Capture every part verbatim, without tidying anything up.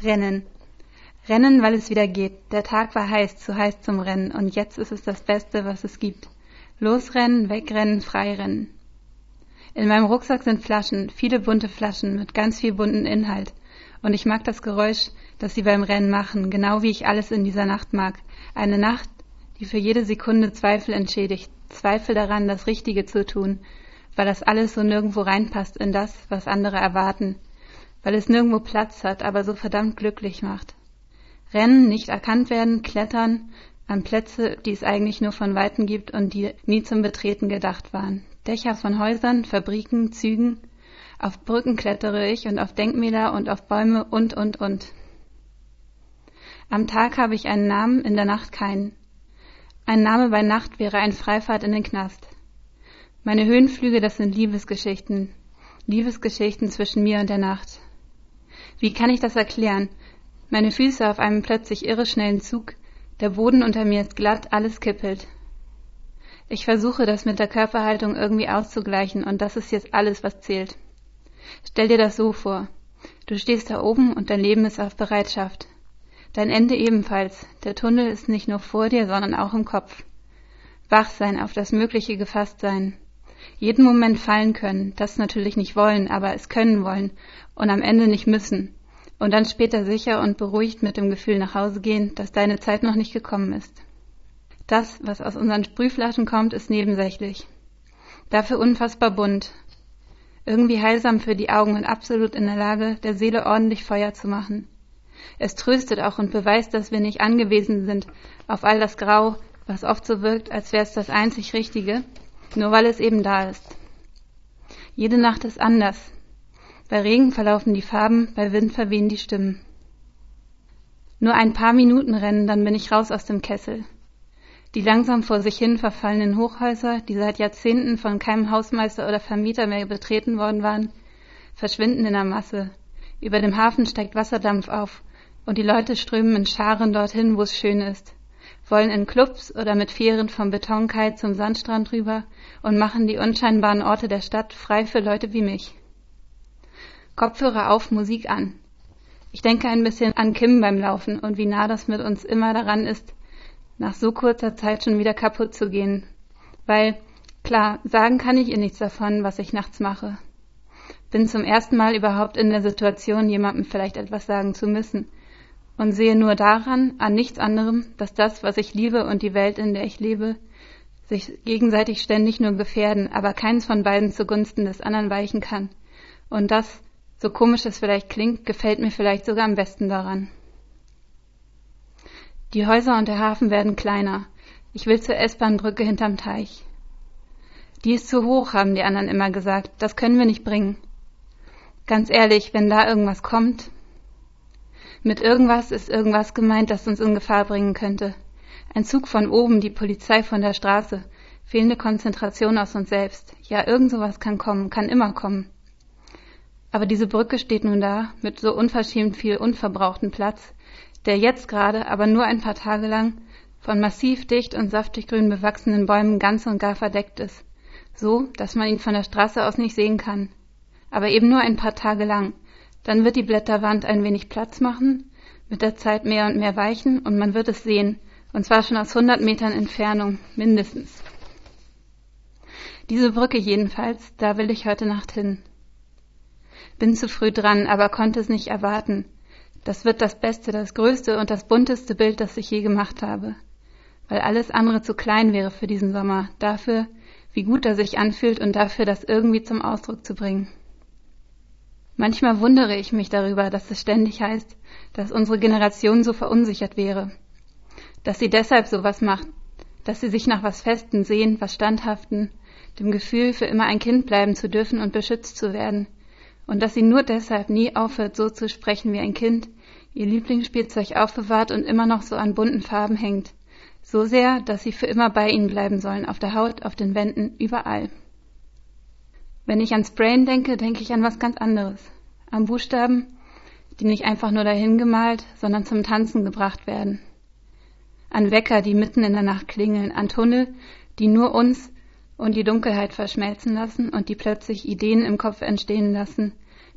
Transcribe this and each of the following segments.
Rennen. Rennen, weil es wieder geht. Der Tag war heiß, zu heiß zum Rennen, und jetzt ist es das Beste, was es gibt. Losrennen, wegrennen, freirennen. In meinem Rucksack sind Flaschen, viele bunte Flaschen mit ganz viel bunten Inhalt. Und ich mag das Geräusch, das sie beim Rennen machen, genau wie ich alles in dieser Nacht mag. Eine Nacht, die für jede Sekunde Zweifel entschädigt, Zweifel daran, das Richtige zu tun, weil das alles so nirgendwo reinpasst in das, was andere erwarten, weil es nirgendwo Platz hat, aber so verdammt glücklich macht. Rennen, nicht erkannt werden, klettern an Plätze, die es eigentlich nur von Weitem gibt und die nie zum Betreten gedacht waren. Dächer von Häusern, Fabriken, Zügen. Auf Brücken klettere ich und auf Denkmäler und auf Bäume und, und, und. Am Tag habe ich einen Namen, in der Nacht keinen. Ein Name bei Nacht wäre ein Freifahrt in den Knast. Meine Höhenflüge, das sind Liebesgeschichten. Liebesgeschichten zwischen mir und der Nacht. Wie kann ich das erklären? Meine Füße auf einem plötzlich irreschnellen Zug, der Boden unter mir ist glatt, alles kippelt. Ich versuche, das mit der Körperhaltung irgendwie auszugleichen, und das ist jetzt alles, was zählt. Stell dir das so vor. Du stehst da oben und dein Leben ist auf Bereitschaft. Dein Ende ebenfalls. Der Tunnel ist nicht nur vor dir, sondern auch im Kopf. Wach sein, auf das Mögliche gefasst sein. Jeden Moment fallen können, das natürlich nicht wollen, aber es können wollen und am Ende nicht müssen. Und dann später sicher und beruhigt mit dem Gefühl nach Hause gehen, dass deine Zeit noch nicht gekommen ist. Das, was aus unseren Sprühflaschen kommt, ist nebensächlich. Dafür unfassbar bunt. Irgendwie heilsam für die Augen und absolut in der Lage, der Seele ordentlich Feuer zu machen. Es tröstet auch und beweist, dass wir nicht angewiesen sind auf all das Grau, was oft so wirkt, als wäre es das einzig Richtige, nur weil es eben da ist. Jede Nacht ist anders. Bei Regen verlaufen die Farben, bei Wind verwehen die Stimmen. Nur ein paar Minuten rennen, dann bin ich raus aus dem Kessel. Die langsam vor sich hin verfallenen Hochhäuser, die seit Jahrzehnten von keinem Hausmeister oder Vermieter mehr betreten worden waren, verschwinden in der Masse. Über dem Hafen steigt Wasserdampf auf und die Leute strömen in Scharen dorthin, wo es schön ist, wollen in Clubs oder mit Fähren vom Betonkai zum Sandstrand rüber und machen die unscheinbaren Orte der Stadt frei für Leute wie mich. Kopfhörer auf, Musik an. Ich denke ein bisschen an Kim beim Laufen und wie nah das mit uns immer daran ist, nach so kurzer Zeit schon wieder kaputt zu gehen. Weil, klar, sagen kann ich ihr nichts davon, was ich nachts mache. Bin zum ersten Mal überhaupt in der Situation, jemandem vielleicht etwas sagen zu müssen und sehe nur daran, an nichts anderem, dass das, was ich liebe und die Welt, in der ich lebe, sich gegenseitig ständig nur gefährden, aber keins von beiden zugunsten des anderen weichen kann. Und das, so komisch es vielleicht klingt, gefällt mir vielleicht sogar am besten daran. Die Häuser und der Hafen werden kleiner. Ich will zur S-Bahn-Brücke hinterm Teich. Die ist zu hoch, haben die anderen immer gesagt. Das können wir nicht bringen. Ganz ehrlich, wenn da irgendwas kommt. Mit irgendwas ist irgendwas gemeint, das uns in Gefahr bringen könnte. Ein Zug von oben, die Polizei von der Straße, fehlende Konzentration aus uns selbst. Ja, irgend sowas kann kommen, kann immer kommen. Aber diese Brücke steht nun da, mit so unverschämt viel unverbrauchten Platz, der jetzt gerade, aber nur ein paar Tage lang, von massiv dicht und saftig grün bewachsenen Bäumen ganz und gar verdeckt ist. So, dass man ihn von der Straße aus nicht sehen kann. Aber eben nur ein paar Tage lang. Dann wird die Blätterwand ein wenig Platz machen, mit der Zeit mehr und mehr weichen und man wird es sehen, und zwar schon aus hundert Metern Entfernung, mindestens. Diese Brücke jedenfalls, da will ich heute Nacht hin. Bin zu früh dran, aber konnte es nicht erwarten. Das wird das beste, das größte und das bunteste Bild, das ich je gemacht habe. Weil alles andere zu klein wäre für diesen Sommer, dafür, wie gut er sich anfühlt und dafür, das irgendwie zum Ausdruck zu bringen. Manchmal wundere ich mich darüber, dass es ständig heißt, dass unsere Generation so verunsichert wäre. Dass sie deshalb sowas macht, dass sie sich nach was Festen sehen, was Standhaften, dem Gefühl, für immer ein Kind bleiben zu dürfen und beschützt zu werden. Und dass sie nur deshalb nie aufhört, so zu sprechen wie ein Kind, ihr Lieblingsspielzeug aufbewahrt und immer noch so an bunten Farben hängt. So sehr, dass sie für immer bei ihnen bleiben sollen, auf der Haut, auf den Wänden, überall. Wenn ich ans Brain denke, denke ich an was ganz anderes. An Buchstaben, die nicht einfach nur dahin gemalt, sondern zum Tanzen gebracht werden. An Wecker, die mitten in der Nacht klingeln, an Tunnel, die nur uns und die Dunkelheit verschmelzen lassen und die plötzlich Ideen im Kopf entstehen lassen,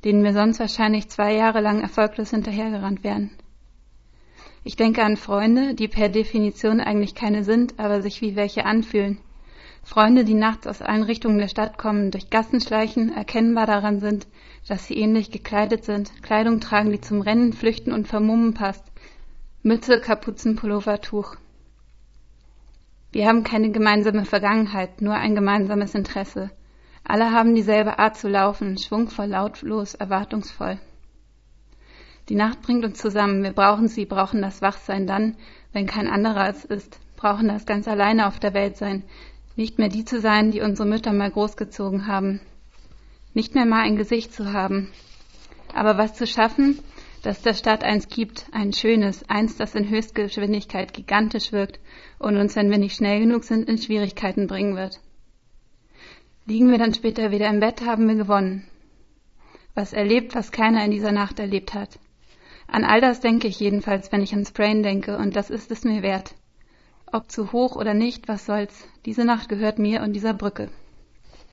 denen wir sonst wahrscheinlich zwei Jahre lang erfolglos hinterhergerannt wären. Ich denke an Freunde, die per Definition eigentlich keine sind, aber sich wie welche anfühlen. Freunde, die nachts aus allen Richtungen der Stadt kommen, durch Gassen schleichen, erkennbar daran sind, dass sie ähnlich gekleidet sind, Kleidung tragen, die zum Rennen, Flüchten und Vermummen passt. Mütze, Kapuzen, Pullover, Tuch. Wir haben keine gemeinsame Vergangenheit, nur ein gemeinsames Interesse. Alle haben dieselbe Art zu laufen, schwungvoll, lautlos, erwartungsvoll. Die Nacht bringt uns zusammen, wir brauchen sie, brauchen das Wachsein dann, wenn kein anderer es ist, brauchen das ganz alleine auf der Welt sein, nicht mehr die zu sein, die unsere Mütter mal großgezogen haben, nicht mehr mal ein Gesicht zu haben, aber was zu schaffen, dass der Stadt eins gibt, ein schönes, eins, das in Höchstgeschwindigkeit gigantisch wirkt und uns, wenn wir nicht schnell genug sind, in Schwierigkeiten bringen wird. Liegen wir dann später wieder im Bett, haben wir gewonnen. Was erlebt, was keiner in dieser Nacht erlebt hat. An all das denke ich jedenfalls, wenn ich ans Brain denke, und das ist es mir wert. Ob zu hoch oder nicht, was soll's. Diese Nacht gehört mir und dieser Brücke.